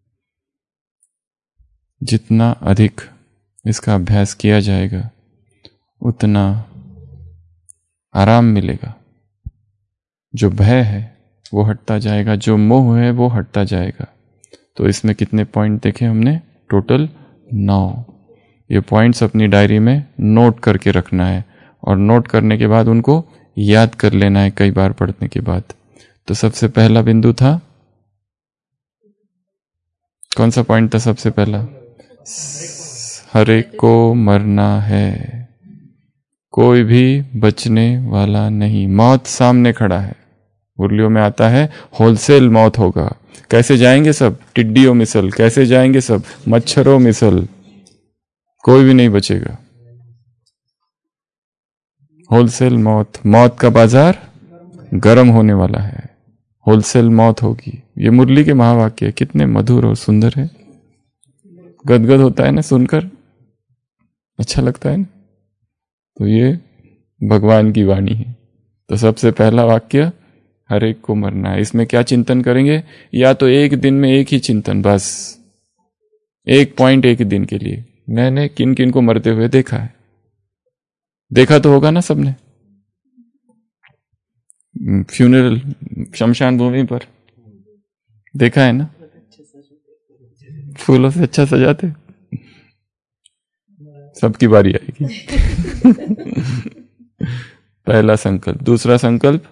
जितना अधिक इसका अभ्यास किया जाएगा उतना आराम मिलेगा। जो भय है वो हटता जाएगा, जो मोह है वो हटता जाएगा। तो इसमें कितने पॉइंट देखे हमने? टोटल 9। ये पॉइंट्स अपनी डायरी में नोट करके रखना है और नोट करने के बाद उनको याद कर लेना है कई बार पढ़ने के बाद। तो सबसे पहला बिंदु था, कौन सा पॉइंट था सबसे पहला? हर एक को मरना है, कोई भी बचने वाला नहीं। मौत सामने खड़ा है। मुरलियों में आता है होलसेल मौत होगा। कैसे जाएंगे सब? टिड्डियों मिसल। कैसे जाएंगे सब? मच्छरों मिसल। कोई भी नहीं बचेगा। होलसेल मौत, मौत का बाजार गर्म होने वाला है। होलसेल मौत होगी। ये मुरली के महावाक्य कितने मधुर और सुंदर है। गदगद होता है ना सुनकर, अच्छा लगता है ना। तो ये भगवान की वाणी है। तो सबसे पहला वाक्य, हर एक को मरना है। इसमें क्या चिंतन करेंगे? या तो एक दिन में एक ही चिंतन, बस एक पॉइंट एक दिन के लिए। मैंने किन किन को मरते हुए देखा है? देखा तो होगा ना सबने। फ्यूनरल, शमशान भूमि पर देखा है ना, फूलों से अच्छा सजाते। सबकी बारी आएगी। पहला संकल्प। दूसरा संकल्प,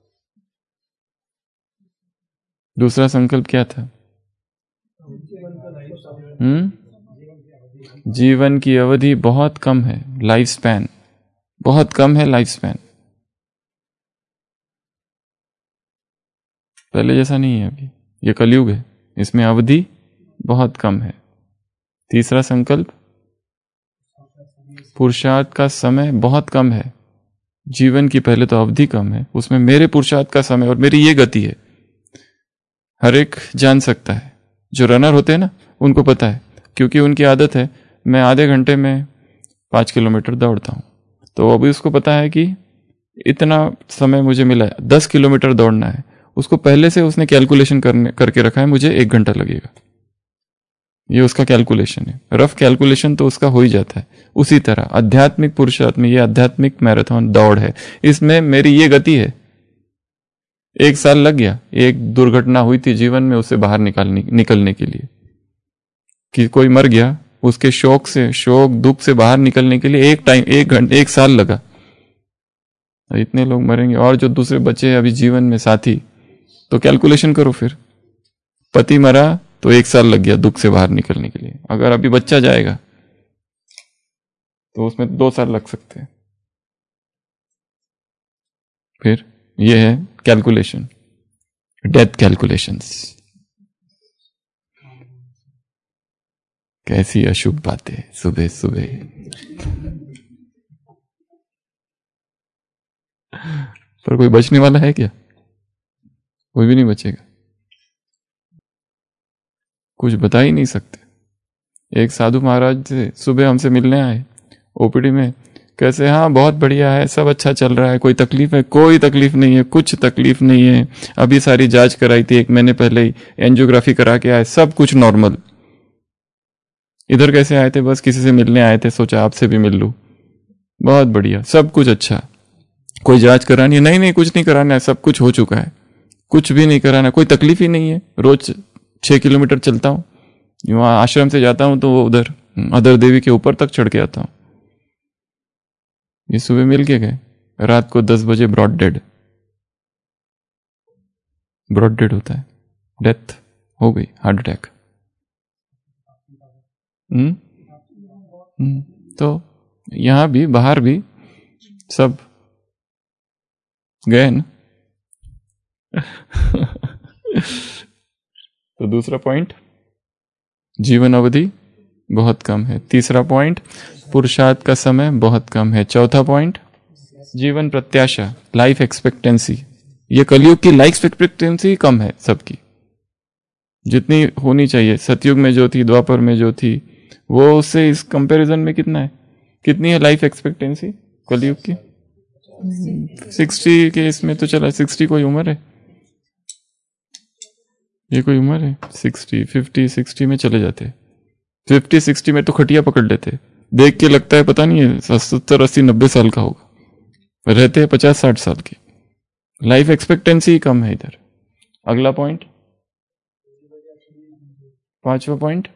दूसरा संकल्प क्या था? जीवन की अवधि बहुत कम है, लाइफ स्पैन बहुत कम है। लाइफ स्पैन पहले जैसा नहीं है अभी, ये कलयुग है, इसमें अवधि बहुत कम है। तीसरा संकल्प, पुरुषार्थ का समय बहुत कम है, जीवन की पहले तो अवधि कम है, उसमें मेरे पुरुषार्थ का समय और मेरी ये गति है, हर एक जान सकता है। जो रनर होते हैं ना, उनको पता है, क्योंकि उनकी आदत है, मैं आधे घंटे में 5 किलोमीटर दौड़ता हूँ, तो अभी उसको पता है कि इतना समय मुझे मिला है, 10 किलोमीटर दौड़ना है, उसको पहले से उसने कैलकुलेशन करके रखा है, मुझे 1 घंटा लगेगा। ये उसका कैलकुलेशन है, रफ कैलकुलेशन तो उसका हो ही जाता है। उसी तरह आध्यात्मिक पुरुषार्थ में, ये आध्यात्मिक मैराथन दौड़ है, इसमें मेरी ये गति है। 1 साल लग गया, एक दुर्घटना हुई थी जीवन में, उससे बाहर निकलने के लिए, कि कोई मर गया, उसके शोक दुख से बाहर निकलने के लिए 1 साल लगा। इतने लोग मरेंगे, और जो दूसरे बचे अभी जीवन में साथी, तो कैलकुलेशन करो फिर। पति मरा तो 1 साल लग गया दुख से बाहर निकलने के लिए, अगर अभी बच्चा जाएगा तो उसमें 2 साल लग सकते हैं। फिर ये है कैलकुलेशन, डेथ कैलकुलेशंस। कैसी अशुभ बातें सुबह सुबह। पर कोई बचने वाला है क्या? कोई भी नहीं बचेगा, कुछ बता ही नहीं सकते। एक साधु महाराज से सुबह हमसे मिलने आए ओपीडी में, कैसे, हाँ बहुत बढ़िया है, सब अच्छा चल रहा है, कोई तकलीफ है? कोई तकलीफ नहीं है, कुछ तकलीफ नहीं है, अभी सारी जांच कराई थी 1 महीने पहले ही, एंजियोग्राफी करा के आए, सब कुछ नॉर्मल। इधर कैसे आए थे? बस किसी से मिलने आए थे, सोचा आपसे भी मिल लूं। बहुत बढ़िया, सब कुछ अच्छा, कोई जांच करानी है? नहीं, कुछ नहीं कराना है, सब कुछ हो चुका है, कुछ भी नहीं कराना, कोई तकलीफ ही नहीं है। रोज 6 किलोमीटर चलता हूँ, वहां आश्रम से जाता हूं तो वो उधर अदर देवी के ऊपर तक चढ़ के आता हूं। ये सुबह मिल के गए, रात को 10 बजे ब्रॉड डेड होता है, डेथ हो गई, हार्ट अटैक। तो यहां भी बाहर भी सब गए ना। तो दूसरा पॉइंट, जीवन अवधि बहुत कम है। तीसरा पॉइंट, पुरुषार्थ का समय बहुत कम है। चौथा पॉइंट, जीवन प्रत्याशा, लाइफ एक्सपेक्टेंसी। ये कलयुग की लाइफ एक्सपेक्टेंसी कम है सबकी, जितनी होनी चाहिए। सतयुग में जो थी, द्वापर में जो थी, वो उससे इस कंपैरिजन में कितनी है लाइफ एक्सपेक्टेंसी कलयुग की? 60 के इसमें तो चला, 60 कोई उम्र है? ये कोई उम्र है? 60, 50, 60 में चले जाते, 50, 60 में तो खटिया पकड़ लेते, देख के लगता है पता नहीं है 70, 80, 90 साल का होगा, रहते हैं 50, 60 साल की। लाइफ एक्सपेक्टेंसी कम है इधर। अगला पॉइंट, 5वां पॉइंट,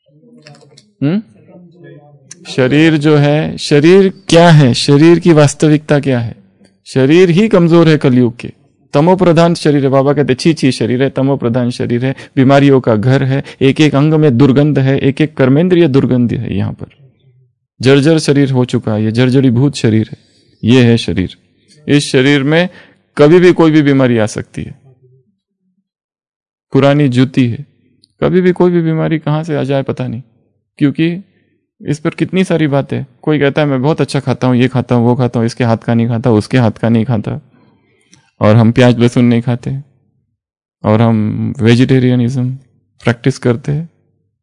शरीर जो है, शरीर क्या है, शरीर की वास्तविकता क्या है? शरीर ही कमजोर है कलयुग के, तमो प्रधान शरीर है। बाबा कहते छी शरीर है, तमो प्रधान शरीर है, बीमारियों का घर है, एक एक अंग में दुर्गंध है, एक एक कर्मेंद्रिय दुर्गंध है। यहाँ पर जर्जर शरीर हो चुका है, ये जर्जरीभूत शरीर है, ये है शरीर। इस शरीर में कभी भी कोई भी बीमारी आ सकती है, पुरानी जूती है, कभी भी कोई भी बीमारी कहां से आ जाए पता नहीं, क्योंकि इस पर कितनी सारी बातें। कोई कहता है मैं बहुत अच्छा खाता हूं, ये खाता हूं, वो खाता हूं, इसके हाथ का नहीं खाता, उसके हाथ का नहीं खाता, और हम प्याज लहसुन नहीं खाते, और हम वेजिटेरियनिज्म प्रैक्टिस करते हैं।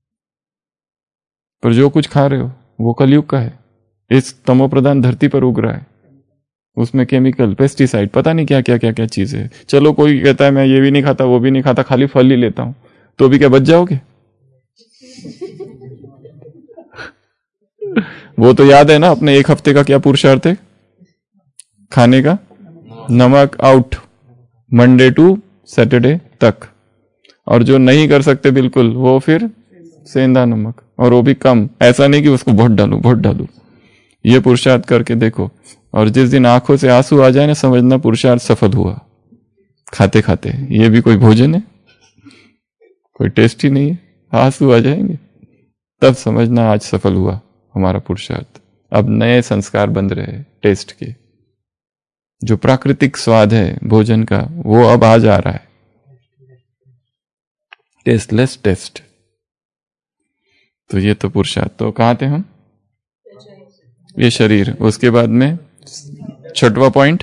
पर जो कुछ खा रहे हो वो कलयुग का है, इस तमो प्रधान धरती पर उग रहा है, उसमें केमिकल, पेस्टिसाइड, पता नहीं क्या क्या क्या क्या चीजें है। चलो कोई कहता है मैं ये भी नहीं खाता, वो भी नहीं खाता, खाली फल ही लेता हूं, तो भी क्या बच जाओगे? वो तो याद है ना अपने 1 हफ्ते का क्या पुरुषार्थ है खाने का? नमक आउट, मंडे टू सैटरडे तक। और जो नहीं कर सकते बिल्कुल, वो फिर सेंधा नमक, और वो भी कम, ऐसा नहीं कि उसको बहुत डालू। ये पुरुषार्थ करके देखो, और जिस दिन आंखों से आंसू आ जाए ना, समझना पुरुषार्थ सफल हुआ। खाते खाते ये भी कोई भोजन है? कोई टेस्ट ही नहीं है, आंसू आ जाएंगे, तब समझना आज सफल हुआ हमारा पुरुषार्थ। अब नए संस्कार बन रहे टेस्ट के, जो प्राकृतिक स्वाद है भोजन का, वो अब आ जा रहा है, टेस्टलेस टेस्ट। तो ये तो पुरुषार्थ। तो कहां थे हम? ये शरीर। उसके बाद में 6वां पॉइंट,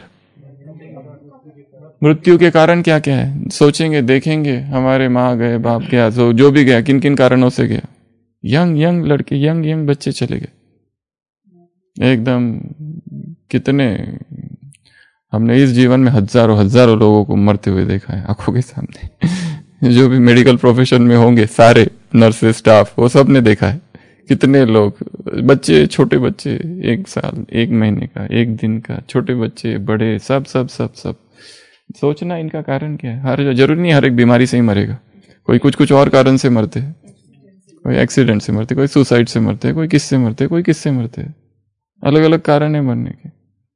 मृत्यु के कारण क्या क्या है सोचेंगे, देखेंगे। हमारे माँ गए, बाप गया, जो भी गया, किन किन कारणों से गया। यंग लड़के, यंग बच्चे चले गए एकदम। कितने हमने इस जीवन में हजारों लोगों को मरते हुए देखा है आंखों के सामने। जो भी मेडिकल प्रोफेशन में होंगे, सारे नर्सेस, स्टाफ, वो सब ने देखा है। कितने लोग, बच्चे, छोटे बच्चे, 1 साल, 1 महीने का, 1 दिन का, छोटे बच्चे, बड़े, सब। सोचना इनका कारण क्या है। हर जरूरी नहीं हर एक बीमारी से ही मरेगा, कोई कुछ और कारण से मरते हैं। कोई एक्सीडेंट से मरते, कोई सुसाइड से मरते, कोई किससे मरते, कोई किससे मरते। अलग अलग कारण है मरने के।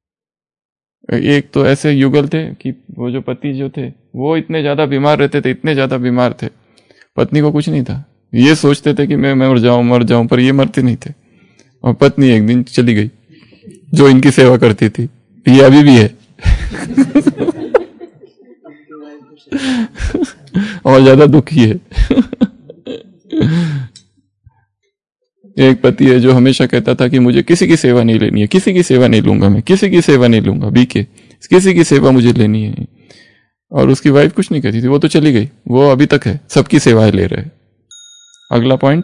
एक तो ऐसे युगल थे कि वो जो पति जो थे वो इतने ज्यादा बीमार रहते थे, इतने ज्यादा बीमार थे, पत्नी को कुछ नहीं था। ये सोचते थे कि मैं मर जाऊं, पर ये मरते नहीं थे। और पत्नी एक दिन चली गई जो इनकी सेवा करती थी। ये अभी भी है। और ज्यादा दुखी है। एक पति है जो हमेशा कहता था कि मुझे किसी की सेवा नहीं लेनी है, किसी की सेवा नहीं लूंगा, मैं किसी की सेवा नहीं लूंगा, बीके किसी की सेवा मुझे लेनी है। और उसकी वाइफ कुछ नहीं कहती थी, वो तो चली गई, वो अभी तक है, सबकी सेवाएं ले रहे। अगला पॉइंट,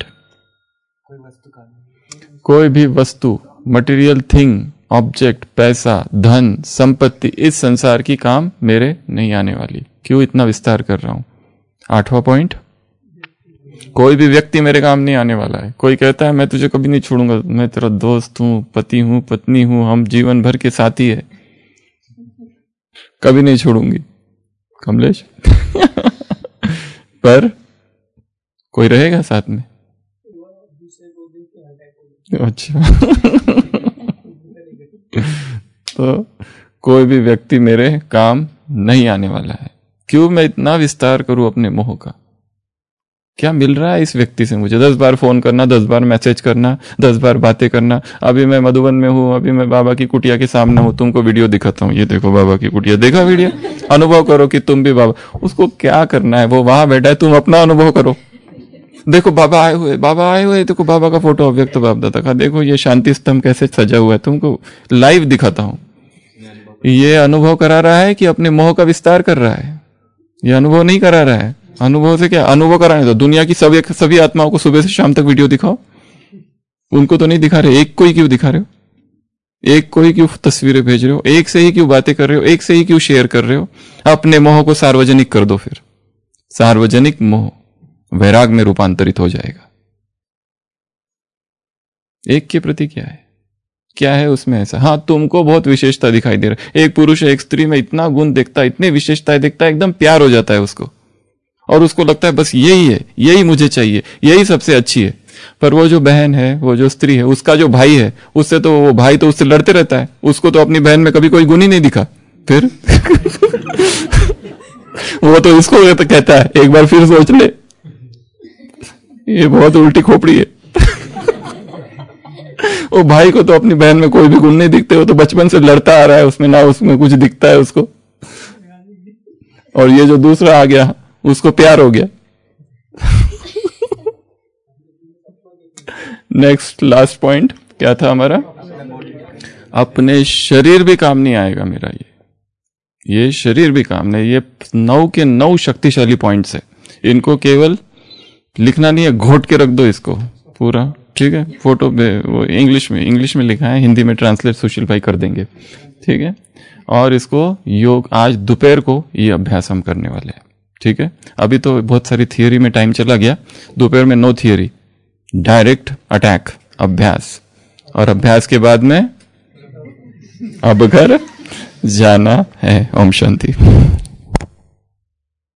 कोई भी वस्तु, मटेरियल थिंग, ऑब्जेक्ट, पैसा, धन, संपत्ति इस संसार की काम मेरे नहीं आने वाली। क्यों इतना विस्तार कर रहा हूं। 8वां पॉइंट, कोई भी व्यक्ति मेरे काम नहीं आने वाला है। कोई कहता है मैं तुझे कभी नहीं छोड़ूंगा, मैं तेरा दोस्त हूं, पति हूं, पत्नी हूं, हम जीवन भर के साथी है, कभी नहीं छोड़ूंगी कमलेश। पर कोई रहेगा साथ में। अच्छा। तो कोई भी व्यक्ति मेरे काम नहीं आने वाला है। क्यों मैं इतना विस्तार करूं अपने मोह का। क्या मिल रहा है इस व्यक्ति से मुझे? 10 बार फोन करना, 10 बार मैसेज करना, 10 बार बातें करना। अभी मैं मधुबन में हूँ, अभी मैं बाबा की कुटिया के सामने हूँ, तुमको वीडियो दिखाता हूँ, ये देखो बाबा की कुटिया, देखा वीडियो, अनुभव करो कि तुम भी बाबा। उसको क्या करना है, वो वहां बैठा है, तुम अपना अनुभव करो। देखो बाबा आए हुए, देखो बाबा का फोटो अव्यक्त बाप दादा का, देखो ये शांति स्तंभ कैसे सजा हुआ है, तुमको लाइव दिखाता हूँ। ये अनुभव करा रहा है कि अपने मोह का विस्तार कर रहा है? ये अनुभव नहीं करा रहा है। अनुभव से क्या अनुभव कराने दो। दुनिया की सभी आत्माओं को सुबह से शाम तक वीडियो दिखाओ, उनको तो नहीं दिखा रहे। एक को ही क्यों दिखा रहे हो? एक को ही क्यों तस्वीरें भेज रहे हो? एक से ही क्यों बातें कर रहे हो? एक से ही क्यों शेयर कर रहे हो? अपने मोह को सार्वजनिक कर दो। फिर सार्वजनिक मोह वैराग में रूपांतरित हो जाएगा। एक के प्रति क्या है उसमें ऐसा? हाँ, तुमको बहुत विशेषता दिखाई दे रहा है। एक पुरुष एक स्त्री में इतना गुण देखता है, इतनी विशेषताएं देखता है, एकदम प्यार हो जाता है उसको, और उसको लगता है बस यही है, यही मुझे चाहिए, यही सबसे अच्छी है। पर वो जो बहन है, वो जो स्त्री है, उसका जो भाई है, उससे तो वो भाई तो उससे लड़ते रहता है, उसको तो अपनी बहन में कभी कोई गुण ही नहीं दिखा। फिर वो तो इसको तो कहता है, एक बार फिर सोच ले, ये बहुत उल्टी खोपड़ी है। वो भाई को तो अपनी बहन में कोई भी गुण नहीं दिखते, वो तो बचपन से लड़ता आ रहा है, उसमें ना उसमें कुछ दिखता है उसको। और ये जो दूसरा आ गया, उसको प्यार हो गया। नेक्स्ट लास्ट पॉइंट क्या था हमारा? अपने शरीर भी काम नहीं आएगा मेरा। ये शरीर भी काम नहीं। ये 9 के 9 शक्तिशाली पॉइंट्स है। इनको केवल लिखना नहीं है, घोट के रख दो इसको पूरा, ठीक है? फोटो वो इंग्लिश में लिखा है, हिंदी में ट्रांसलेट सुशील भाई कर देंगे, ठीक है? और इसको योग आज दोपहर को ये अभ्यास हम करने वाले हैं, ठीक है? अभी तो बहुत सारी थियोरी में टाइम चला गया, दोपहर में नो थियोरी, डायरेक्ट अटैक, अभ्यास। और अभ्यास के बाद में अब घर जाना है। ओम शांति।